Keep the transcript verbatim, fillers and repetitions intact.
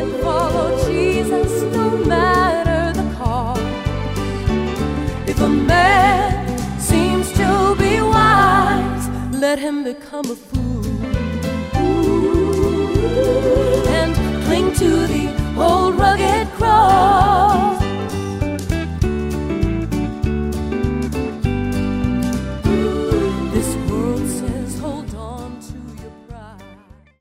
Follow Jesus no matter the cost. If a man seems to be wise, let him become a fool.